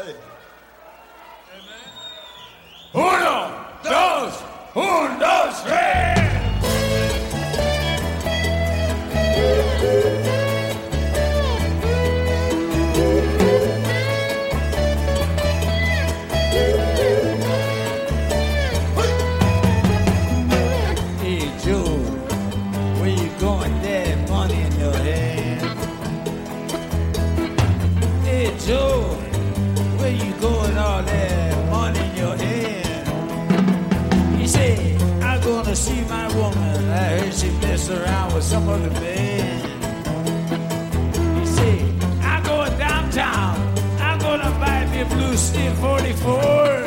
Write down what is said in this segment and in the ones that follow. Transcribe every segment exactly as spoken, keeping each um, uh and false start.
Hey. Uno, dos, un, dos, tres. Hey Joe, where you going? That money in your hand. Hey Joe, where you going? All that money in your hand. He said, I'm gonna see my woman. I heard she messed around with some other man. He said, I'm going downtown. I'm gonna buy me a blue steel forty-four.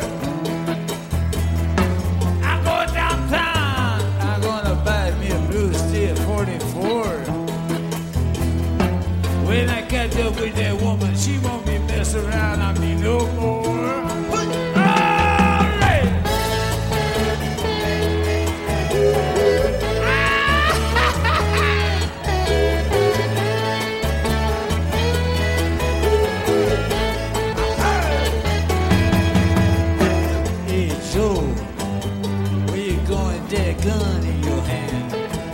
I'm going downtown. I'm gonna buy me a blue steel forty-four. When I catch up with that woman, she won't be messing around on me no more. Gun in your hand.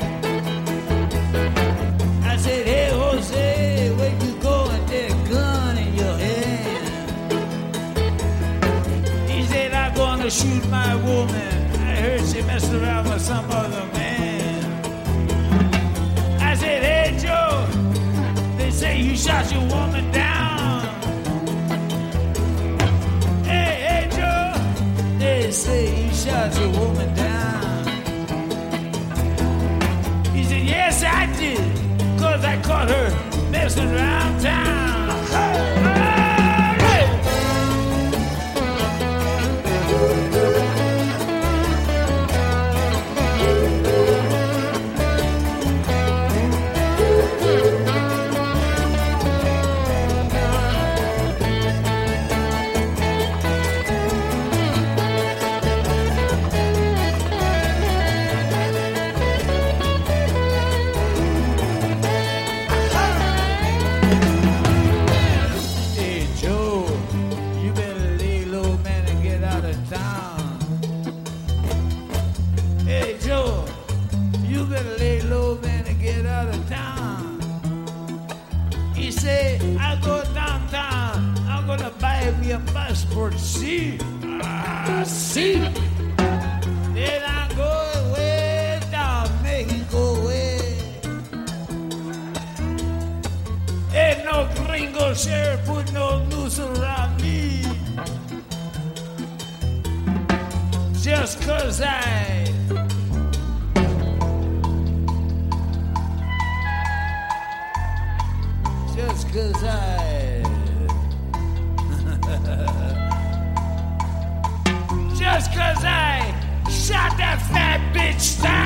I said, hey Jose, where you going? That gun in your hand. He said, I'm gonna shoot my woman. I heard she messed around with some other man. I said, hey Joe, they say you shot your woman down. Hey, hey Joe, they say you shot your woman down. Yes, I did, cause I caught her messing around town. Hey, a passport, see, ah, see. Then I go way down Mexico way. Ain't no gringo sheriff put no noose around me. Just cause I Just cause I Just cause I shot that fat bitch down.